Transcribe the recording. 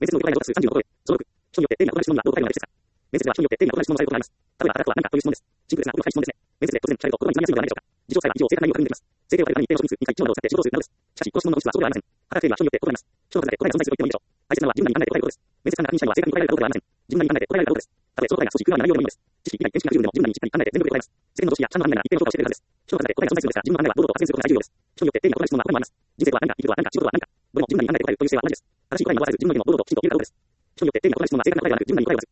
面接の了解の数30のことで、小6、人によって定義が異なる質問がどう答えるのですか。面接では人によって定義が異なる質問のされることがあります。例えば、あなたは何かという質問です。シンプルですが、これは深い質問ですね。面接で突然聞かれると言葉に詰まりやすいのではないでしょうか。事情さえは以上正確な意味を確認できます。正解を挙げるために一定の職数、2回以上などを使って仕事をするなどです。しかし、この質問の本質はそうではありません。働く定義は人によって異なります。人の数だけ答えが存在すると言ってもいいでしょう。大切なのは自分なりに考えて答えることです。面接官が確認したいのは正確に答えられるかどうかではありません。自分なりに考えて答えられるかどうかです。たとえその答えが少し空になるようでもいいのです。知識以外、見識が十分でも自分なりにしっかり考えて全力で答えます。世間の常識や社会の判断が一定の評価をしているはずです。人の数だけ答えが存在するのですが、自分の考えは堂々と発言することが大重要です。人によって定義が異なる質問は他にもあります。人生とは何か、生きるとは何か、仕事とは何か。どれも自分なりに考えて答えるという姿勢は同じです。正しい答えに惑わさず自分の意見を堂々ときちんと言うことです。人によって定義が異なる質問は正確な答えではなく、自分なりに答えを出す。